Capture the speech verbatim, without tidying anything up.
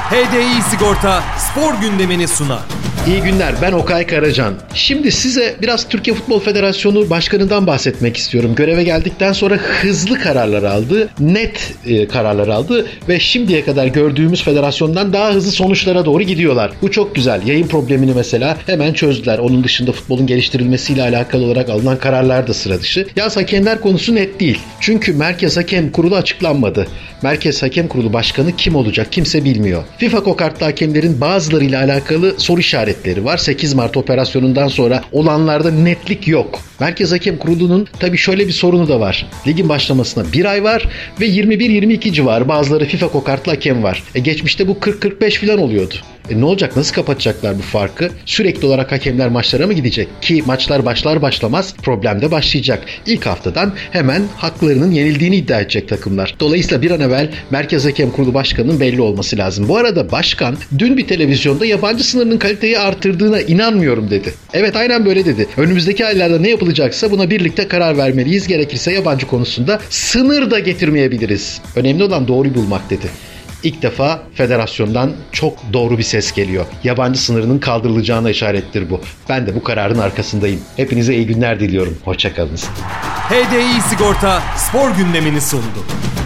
H D I Sigorta spor gündemini sunar. İyi günler, ben Okay Karacan. Şimdi size biraz Türkiye Futbol Federasyonu Başkanı'ndan bahsetmek istiyorum. Göreve geldikten sonra hızlı kararlar aldı, net e, kararlar aldı ve şimdiye kadar gördüğümüz federasyondan daha hızlı sonuçlara doğru gidiyorlar. Bu çok güzel. Yayın problemini mesela hemen çözdüler. Onun dışında futbolun geliştirilmesiyle alakalı olarak alınan kararlar da sıra dışı. Yalnız hakemler konusu net değil. Çünkü Merkez Hakem Kurulu açıklanmadı. Merkez Hakem Kurulu Başkanı kim olacak kimse bilmiyor. FIFA kokartlı hakemlerin bazılarıyla alakalı soru işaretleri var. sekiz Mart operasyonundan sonra olanlarda netlik yok. Merkez Hakem Kurulu'nun tabii şöyle bir sorunu da var. Ligin başlamasına bir ay var ve yirmi bir yirmi iki civarı bazıları FIFA kokartlı hakem var. E geçmişte bu kırk kırk beş falan oluyordu. E ne olacak? Nasıl kapatacaklar bu farkı? Sürekli olarak hakemler maçlara mı gidecek? Ki maçlar başlar başlamaz problem de başlayacak. İlk haftadan hemen haklarının yenildiğini iddia edecek takımlar. Dolayısıyla bir an evvel Merkez Hakem Kurulu Başkanı'nın belli olması lazım. Bu arada başkan dün bir televizyonda yabancı sınırının kaliteyi artırdığına inanmıyorum dedi. Evet, aynen böyle dedi. Önümüzdeki aylarda ne yapılacaksa buna birlikte karar vermeliyiz. Gerekirse yabancı konusunda sınır da getirmeyebiliriz. Önemli olan doğruyu bulmak dedi. İlk defa federasyondan çok doğru bir ses geliyor. Yabancı sınırının kaldırılacağına işarettir bu. Ben de bu kararın arkasındayım. Hepinize iyi günler diliyorum. Hoşça kalınız. H D I Sigorta spor gündemini sundu.